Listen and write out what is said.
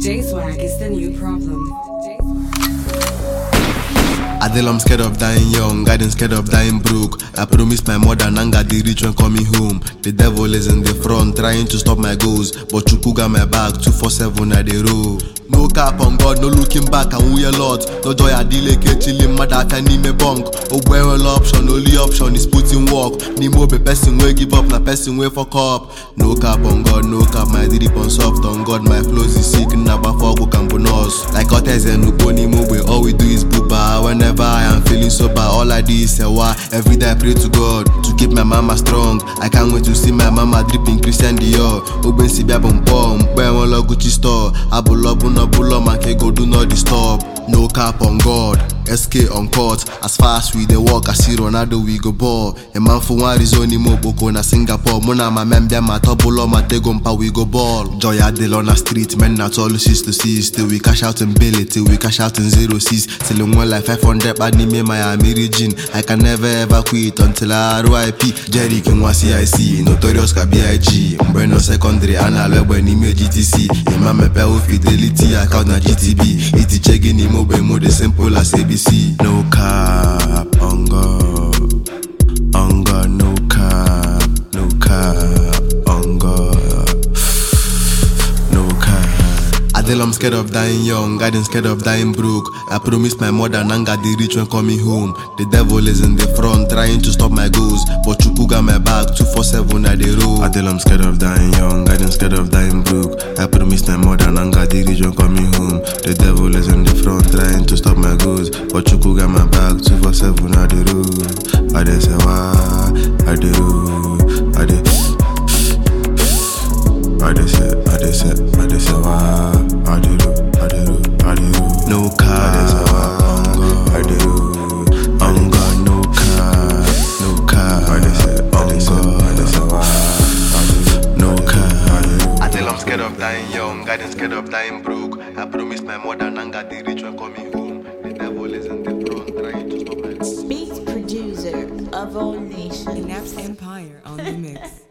J-Swag is the new problem. Adele, I'm scared of dying young, I didn't scared of dying broke. I promised my mother Nanga the rich when coming home. The devil is in the front trying to stop my goals, but Chuku got my back 247 at the row. No cap on God, no looking back and we a lot. No joy I delay chilling mother can need me bunk. Oh well option, only option is putting work. Nimo be person way give up, na person way fuck up. No cap on God, no cap my drip on soft on God. My flows is sick, naba fuck can bonus. Like Otes and Uboni Mobe, all we do is booba. Whenever I am feeling sober, all I do is say why. Every day I pray to God to keep my mama strong. I can't wait to see my mama dripping Christian Dior. Oben si bia bom bom, buy one Gucci store. Abulo bulo man can go do not disturb. No cap on God, SK on court. As far as we dey walk, I see Ronaldo we go ball. A man for one reason mo boko na Singapore. Mona my membia my tobulo my tegompa we go ball. Joy Adele on the street, men not all 6 to 6. Till we cash out in Billy, till we cash out in 06. Till in one like 500 bad me Miami region. I can never ever quit until I RIP. Jerry King was CIC, Notorious ka BIG. Mbreno secondary, analog when he made GTC. Imam me pay fidelity, account na GTB. Iti checking him mobile mode simple as ABC. No cap on God, no cap on God, no cap. Adele, I'm scared of dying young, I didn't scared of dying broke. I promised my mother Nanga the rich when coming home. The devil is in the front trying to stop my goals, but Chuku got my back 247 at the road. Adele, I'm scared of dying young, I didn't scared of dying broke. I promised my mother Nanga the rich when coming home. The devil is in the front trying to stop my goals, but Chuku got my back 247 at the road. I dey say why, I dey road, I dey say why, I dey road. No cap, I dey road, on God, no cap, I dey say why, no cap. Adele, I'm scared of dying young, I didn't scared of dying broke. I promised my mother Nanga the rich when coming home. The devil is in the front trying to stop my goals. Beat producer of all nations. Nap's Empire on the mix.